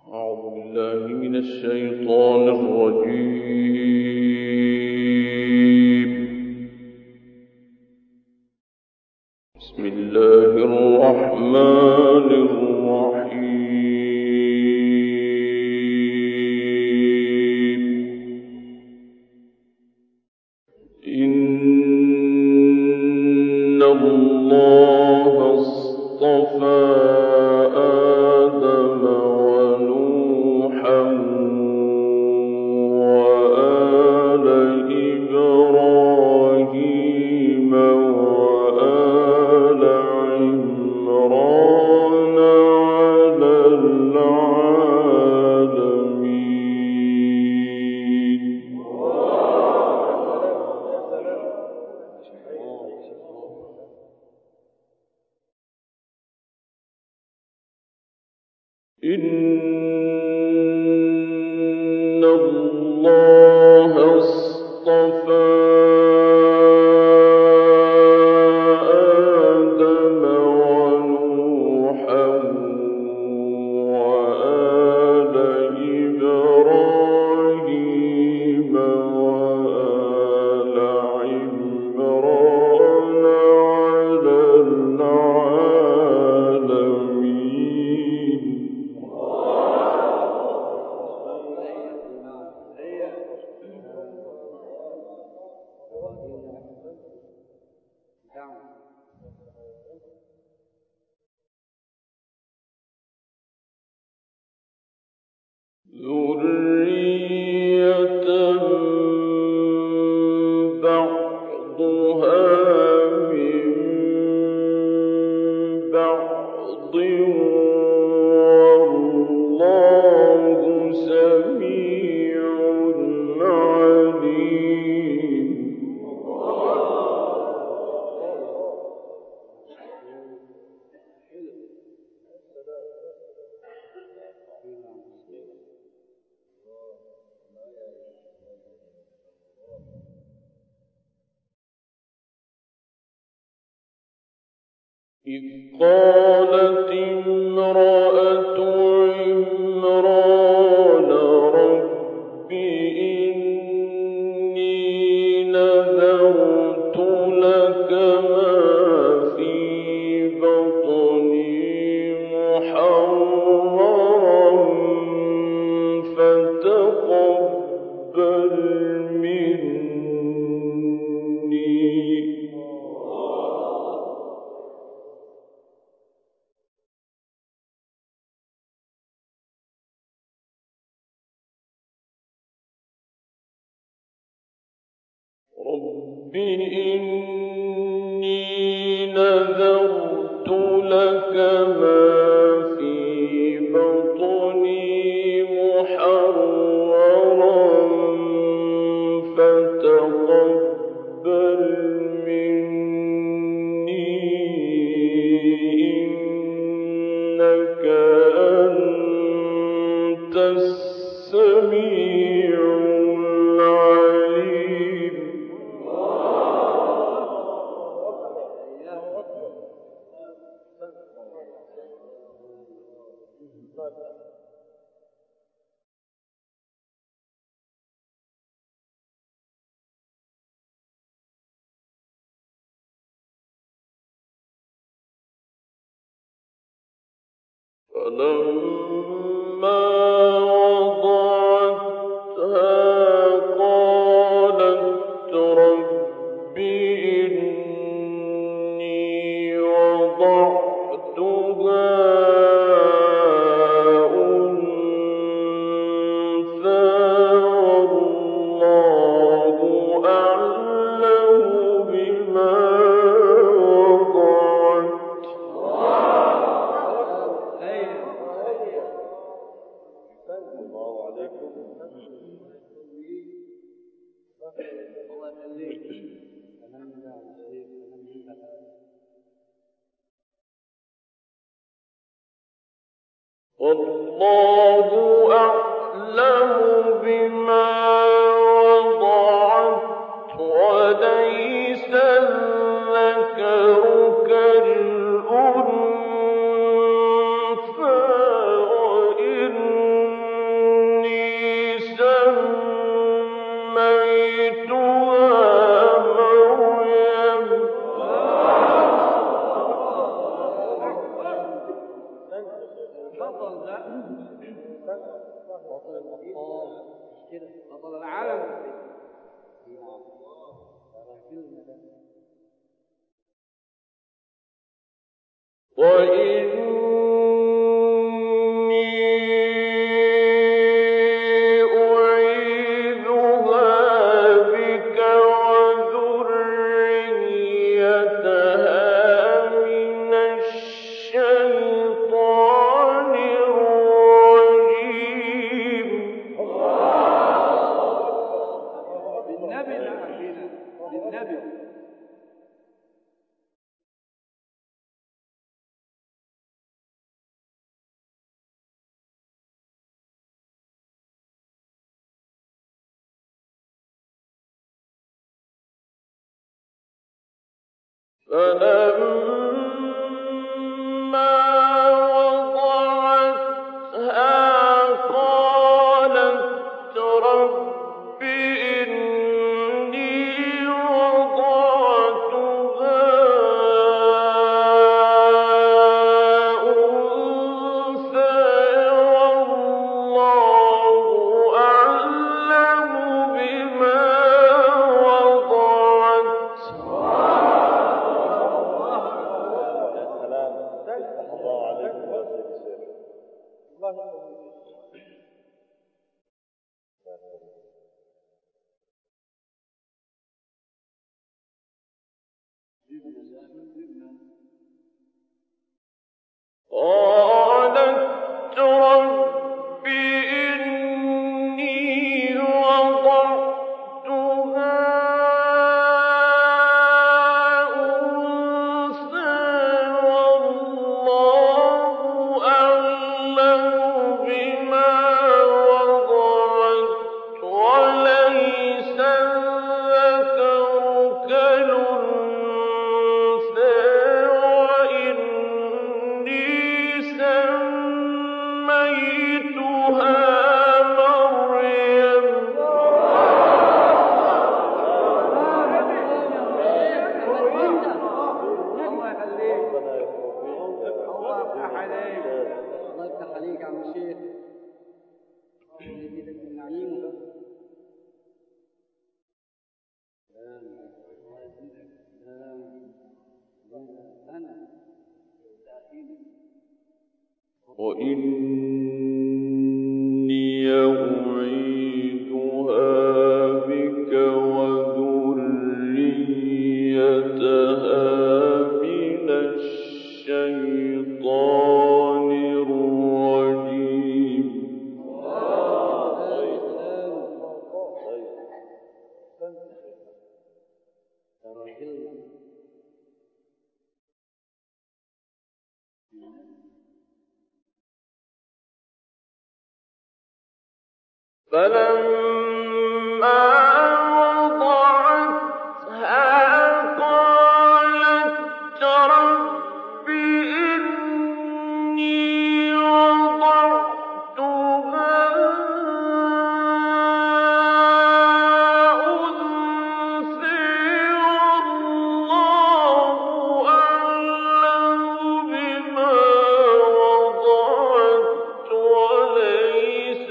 أعوذ بالله من الشيطان الرجيم. بسم الله الرحمن الرحيم. إن الله اصطفى آدم ونوحا وآل إبراهيم وآل عمران على العالمين. إن الله اصطفى آدم ونوحا وآل إبراهيم وآل عمران على العالمين. ذرية بعضها من بعض والله سميع عليم. إذ قالت امرأة عمران رب إني نذرت لك ما في بطني محررا فتقبل مني. رب إني نذرت لك ما في بطني محررا فتقبل مني إنك أنت السميع العليم. فلما وضعتها قالت رب إني وضعتها أنثى والله أعلم بما وضعت. والله أعلم بما وضعت وليس الذكر كالأنثى وإن بطل ده بطل العالم. وإني أعيذها بك وذريتها من الشيطان الرجيم. بالنبي نعمينا بالنبي. فلما وضعتها قالت رب إني وضعتها أنثى والله أعلم بما وضعت. قالت رب إني وضعتها أنثى والله أعلم بما وضعت وليس الذكر كالأنثى وإني سميتها مريم. الله يفتح عليك يا عم الشيخ. يزيدك من نعيمه. وإني أعيذها بك وذريتها من الشيطان الرجيم. فلما وضعتها قالت رب إني وضعتها أنثى والله أعلم بما وضعت وليس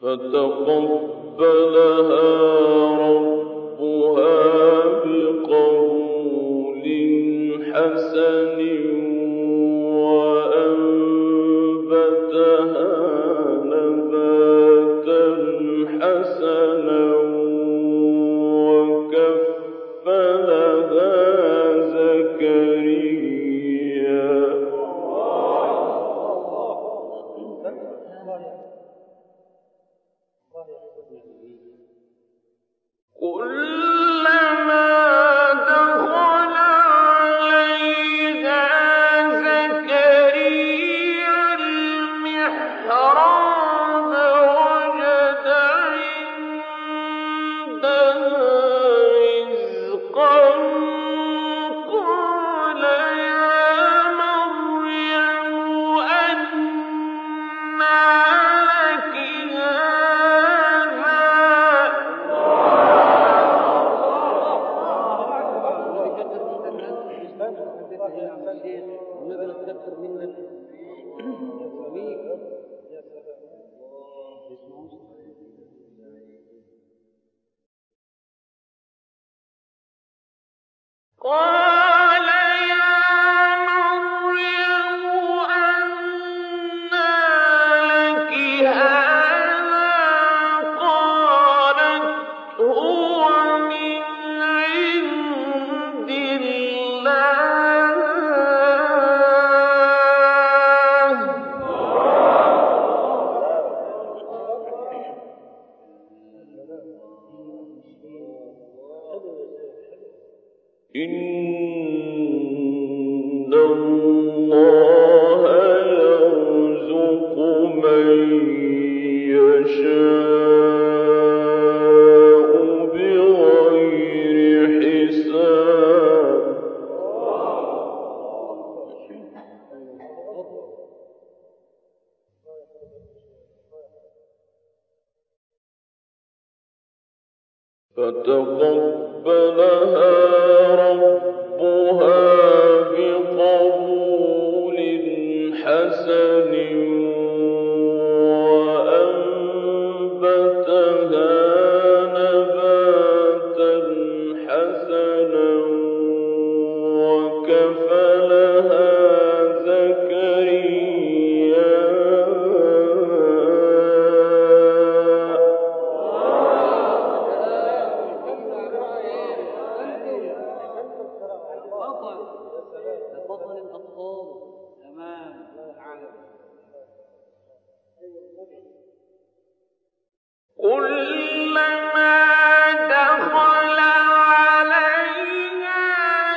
فتقبلها ربها بقبول حسن وأنبتها نباتا حسنا وكفلها زكريا كلما دخل عليها زكريا المحراب وجد عندها رزقا قال يا مريم أنى لك قال يا مريم أنى لك هذا قالت هو من عند الله إن الله يرزق من يشاء بغير حساب فتقبلها ربها بقبول حسن وأنبتها نباتا حسنا وكفلها زكريا كلما دخل عليها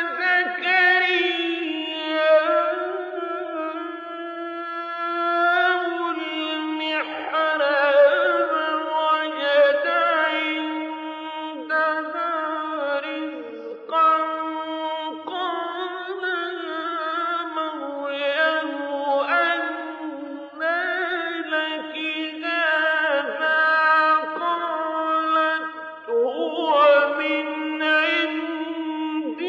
زكريا المحراب وجد عندها رزقا قال يا مريم أنى لك هذا قالت هو من عند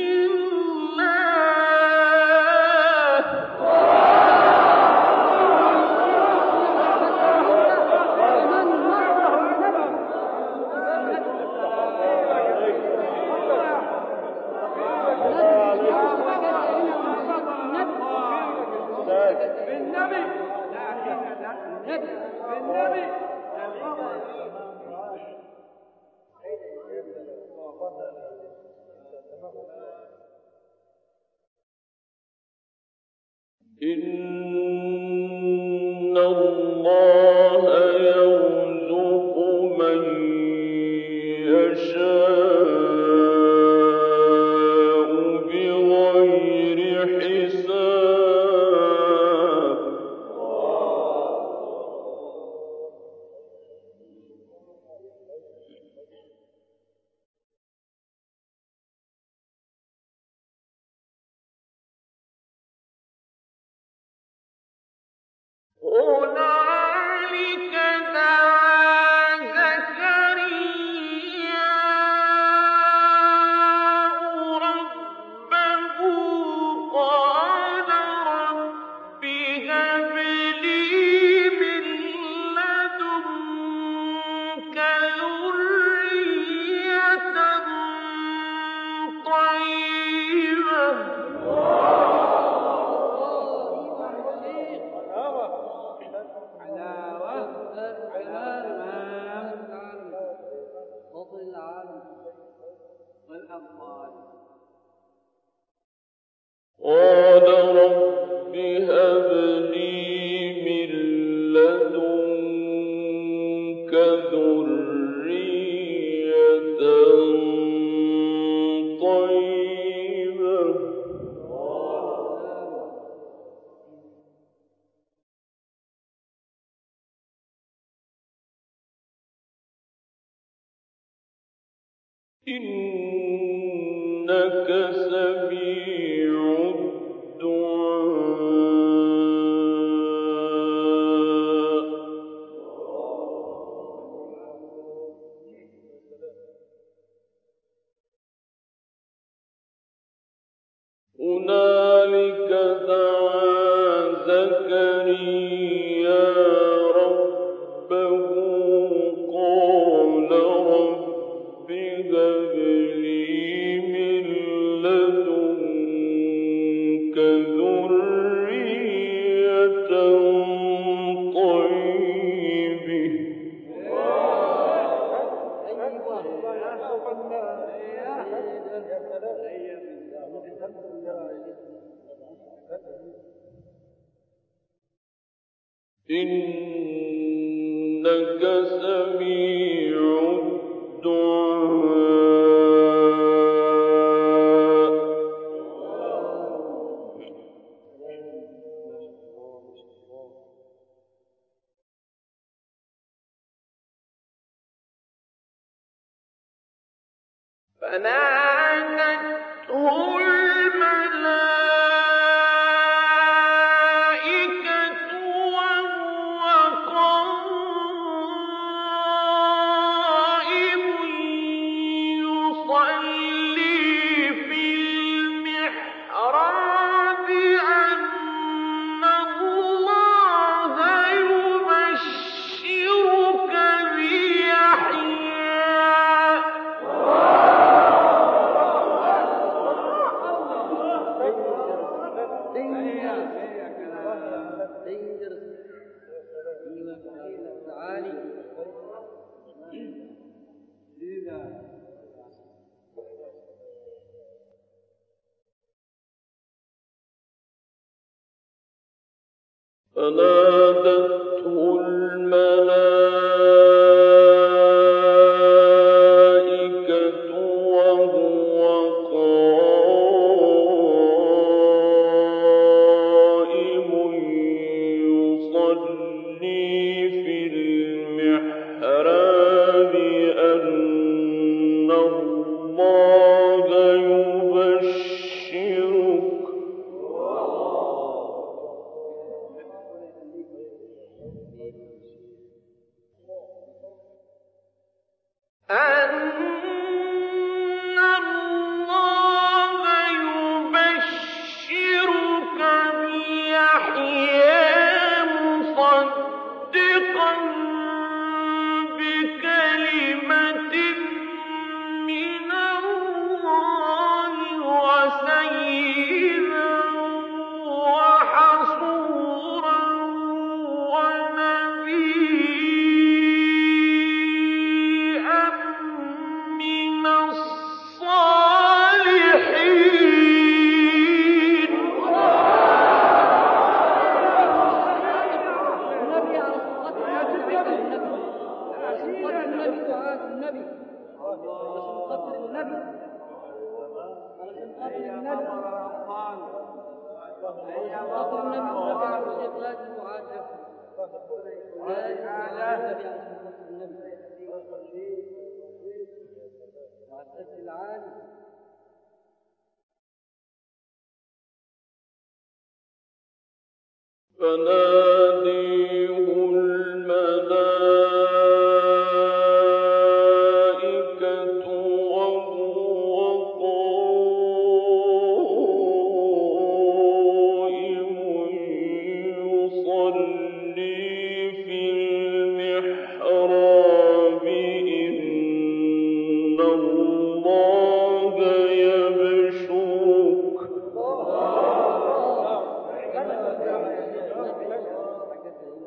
إن الله يرزق من يشاء بغير حساب هنالك دعا زكريا ربه قال رب هب لي من لدنك قال رب هب لي من لدنك ذرية طيبة إنك سميع الدعاء. هنالك دعا زكريا ربه قال رب هب لي من لدنك ذرية طيبة إنك سميع الدعاء. فنادته الملائكة وهو قائم يصلي في المحراب أن الله يبشرك بيحيى فنادته الملائكة وهو قائم يصلي في المحراب أن الله يبشرك بيحيى مصدقا بكلمة من الله وسيدا وحصورا ونبيا من الصالحين. فناديه الملائكة وهو قائم يصلي في المحراب إن الله يبشرك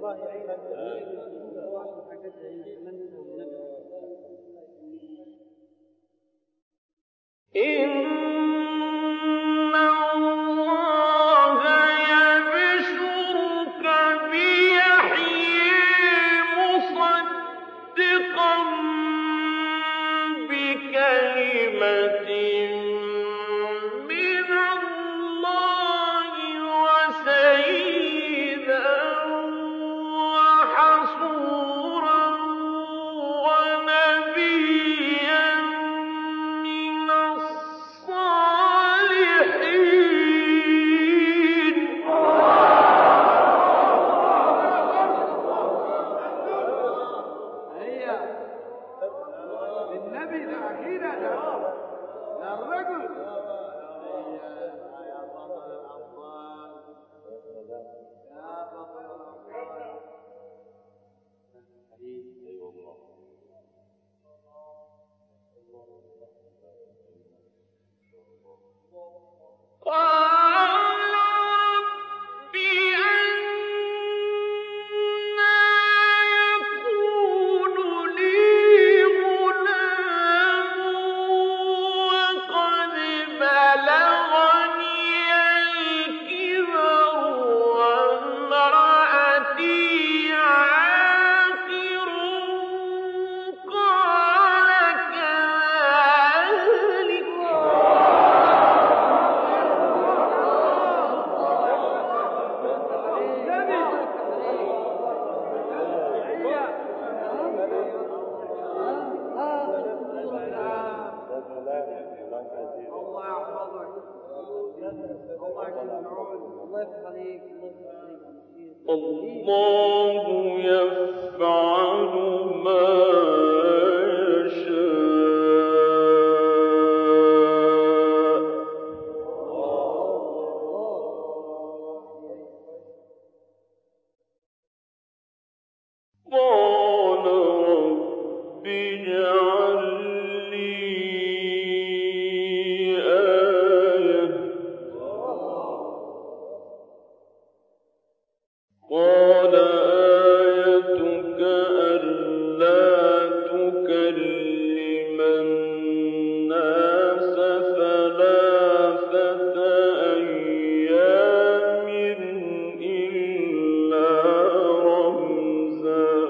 الله يفعل ما يشاء. قال رب اجعل لي آية. قال آيتك ألا تكلم الناس ثلاثة أيام إلا رمزا.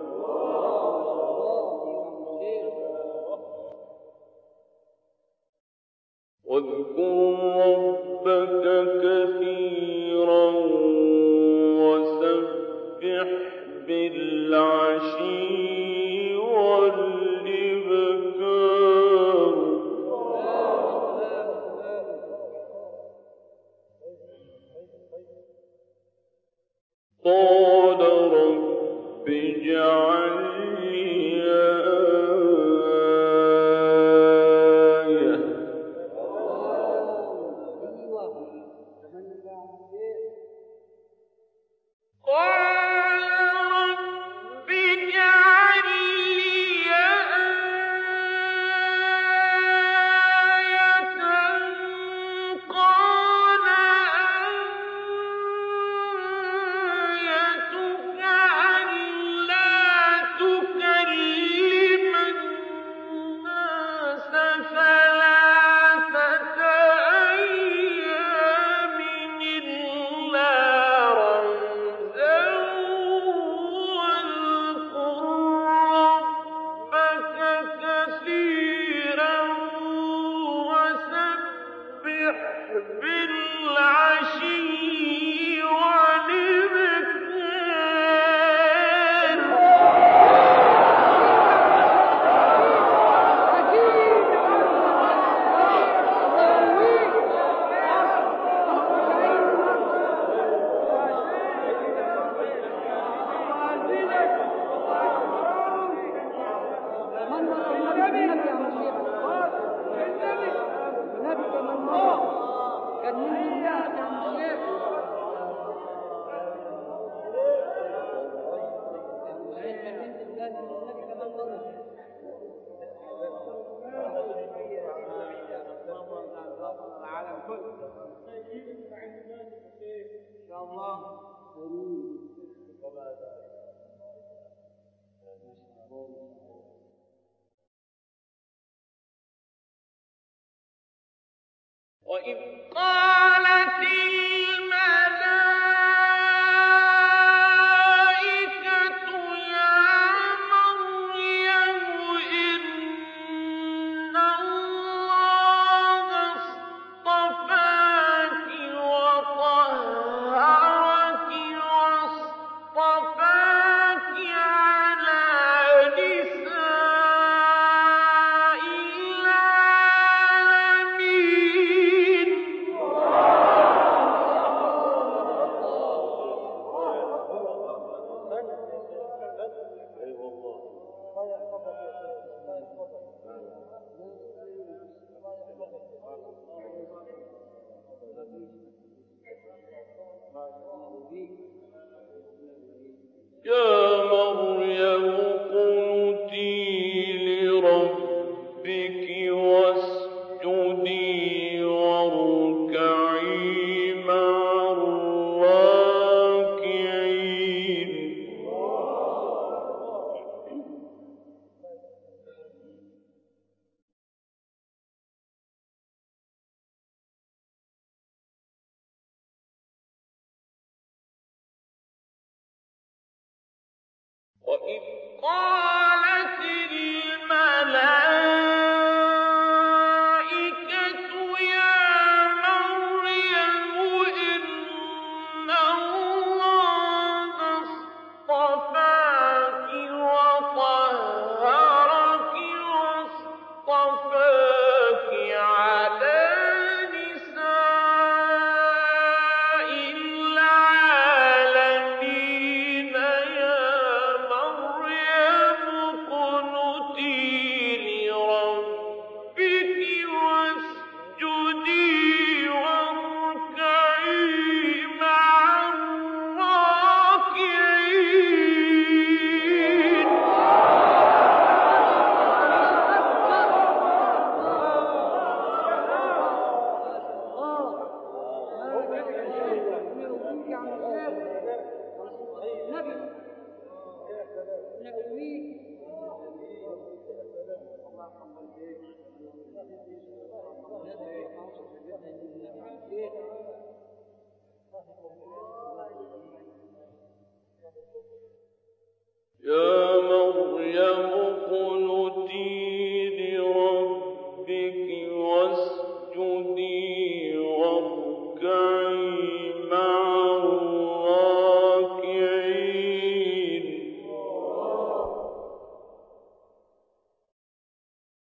واذكر ربك كثيرا وسبح بالعشي والإبكار. قال رب اجعل لي آية. قال رب اجعل لي آية. قال آيتك ألا تكلم الناس ثلاثة أيام إلا رمزا. واذكر ربك كثيرا وسبح بالعشي والإبكار. وإذ قالت الملائكة يا مريم إن الله اصطفاك وطهرك واصطفاك على نساء العالمين. يا مريم اقنتي لربك واسجدي واركعي مع الراكعين. وإذ قالت الملائكة يا مريم إن الله اصطفاك وطهرك واصطفاك على نساء يا مريم اقنتي